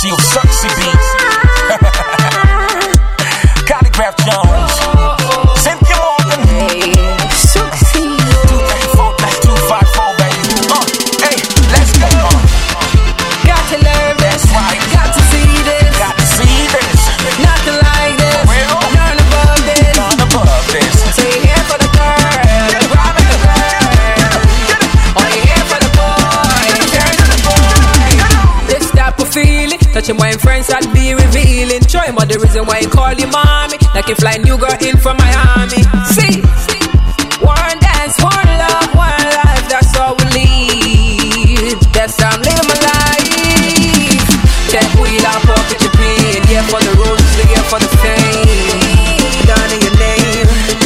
Suxy of Suxy beat. Calligraph Jones. Cynthia Morgan. Hey, Suxy. 234-254, baby. Hey, let's go. Got to learn this. Right. Got to see this. Got to see this. Nothing like this. Real. None above this. None above this. So you're here for the girl, robbing the girl. Or you're here for the boy, turning the boy. This type of feeling, touching my friends, I'll be revealing. Show him all the reason why he call you mommy. Like if fly new girl in from Miami. See, one dance, one love, one life. That's all we lead. That's how I'm living my life. Check wheel out, pocket your pin. Yeah for the roses, yeah for the fame. Done in your name.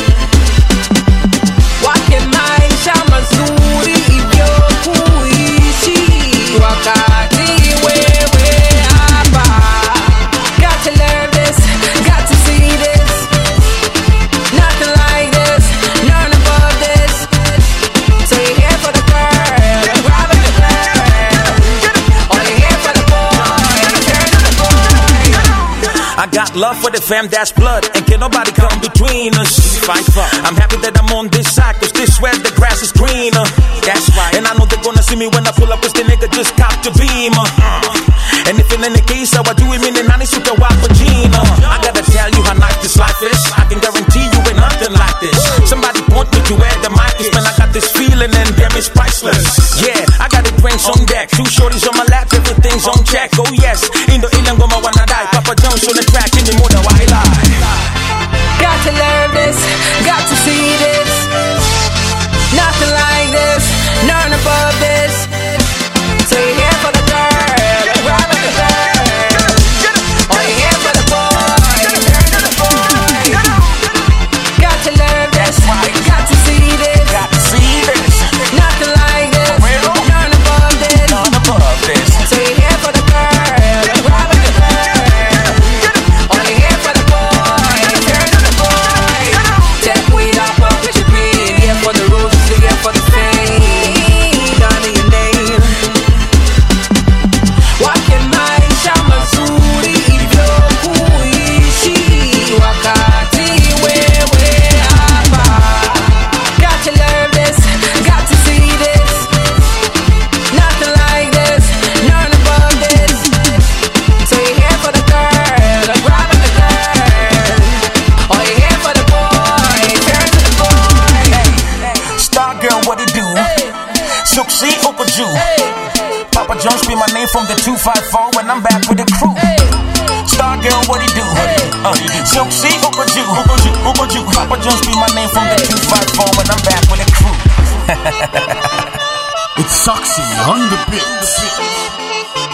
Wakemaisha mazuri hivyo kuishi wakati wewe hapa. Got to learn this, got to see this. Nothing like this, none above this. So you're here for the girl, robbing the girl. Or you're here for the boy, turning the boy. I got love for the fam, that's blood, and can't nobody come between us. I'm happy that I'm on this side, cause this where the grass is greener. That's right. And I know they're gonna see me when I pull up, cause the nigga just copped the beamer. And if in any case, how I do it, meaning I need to go out for Gina. I gotta tell you how nice this life is. I can guarantee you ain't nothing like this. Somebody point me to where the mic is, man. I got this feeling and damn, it's priceless. Yeah, I got the drinks on deck, 2 shorties on my lap, everything's on check. Oh yes, Indo ilang goma wanna die. Papa Jones on the track, anymore the white lie. Got to learn this, got to see this. Nothing like this, none above this. So you're here for the girl, robbing the girl. Or you're here for the boy, turning the boy. Got to learn this, got to see this. Got to see this. Nothing like this, none above this. None above this. So you're here for the girl, robbing the girl. Or you're here for the boy, turning the boy. Check weed up, pocket your pin. Yeah for the roses, yeah for the fame. Done in your name. Wakemaisha mazuri hivyo kuishi wakati wewe hapa. Got to learn this, got to see this. Nothing like this, none above this. So you're here for the girl, robbing the girl. Or you're here for the boy, turning the boy. Star girl, what it do? Suxy Okaju. Papa Jones be my name from the 254 when I'm back with the crew. Star girl, what it do? Suxy Okaju. Papa Jones be my name from the 254 when I'm back with the crew. It's Suxy on the beat.